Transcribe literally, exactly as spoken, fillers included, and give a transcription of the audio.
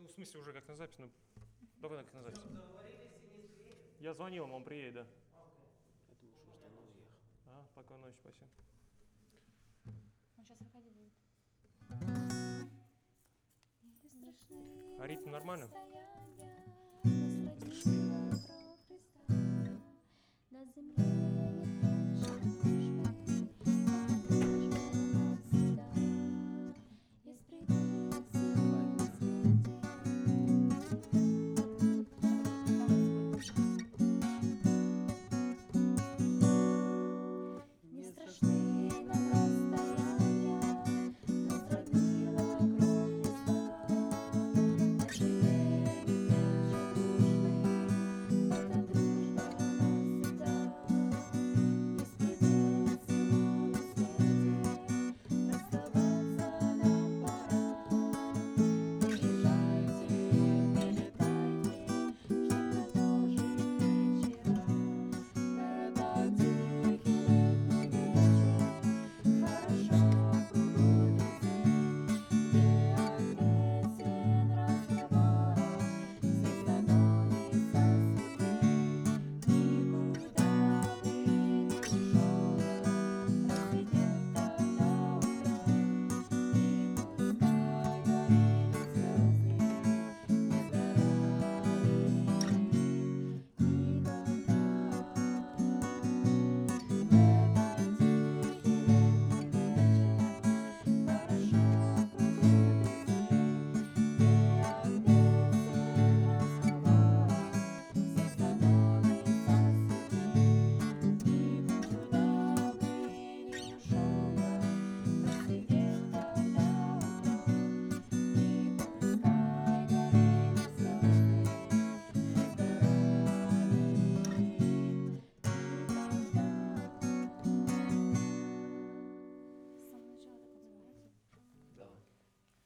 Ну, в смысле, уже как на запись, ну, давай как на запись. Я звонил ему, он приедет, да. Я думаю, что он давно уехал. А, спокойной ночи, спасибо. Он сейчас выходить будет. А ритм нормально? На земле